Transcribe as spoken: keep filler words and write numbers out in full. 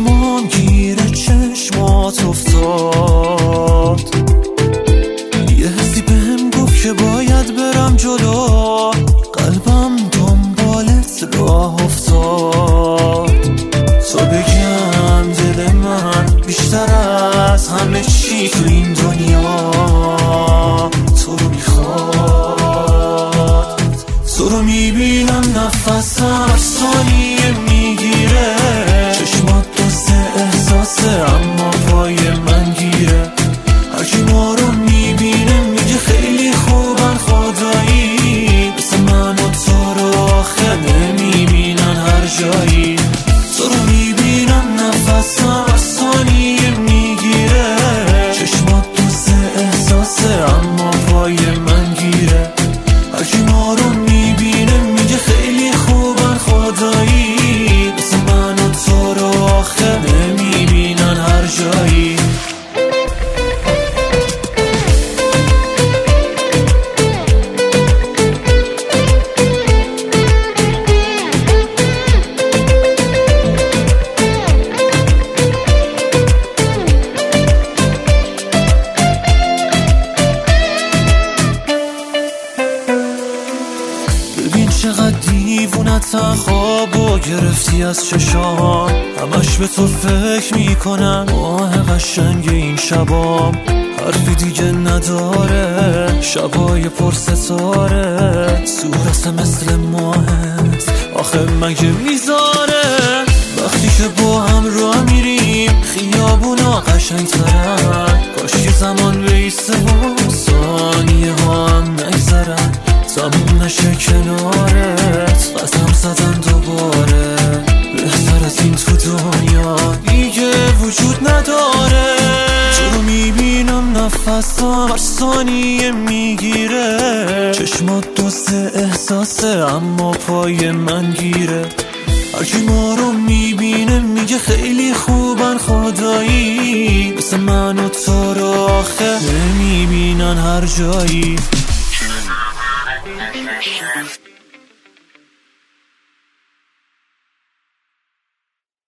چشمام گیره چشمات افتاد، یه حسی بهم گفت که باید برم جلو، قلبم دنبالت راه افتاد. تو بگم دل من بیشتر از همه چی تو این دنیا تو رو میخواد. تو رو میبینم نفسم هر ثانیه میگیره، چشمات دوست احساسه اما پای من گیره. هرکی ما رو میبینه میگه خیلی خوبن خدایی، مثل من و تو رو آخه نمیبینن هر جایی. تو رو میبینم نفسم هر ثانیه میگیره، چشمات دوست احساسه اما پای من گیره. هرکی ما رو میبینه میگه خیلی خوبن خدایی، مثل من و تو رو آخه نمیبینن هر جایی. ببین چقدر دیوونتم، خوابو گرفتی از چشام، همش به تو فکر میکنم، ماه قشنگ این شبام حرفی دیگه نداره، شبای پر ستاره، صورت مثل ماهت آخه مگه میذاره. وقتی که با هم راه میریم خیابونا قشنگ ترن، کاش یه زمان بیسته و ثانیه ها هم نگذرن، تموم نشه کنارت قسم زدن دوباره، بهتر از این تو دنیا دیگه وجود نداره. تو رو میبینم نفسم هر ثانیه میگیره، چشمات دوست احساسه اما پای من گیره. هرکی ما رو میبینه میگه خیلی خوبن خدایی، مثل من و تو رو آخه نمیبینن هر جایی.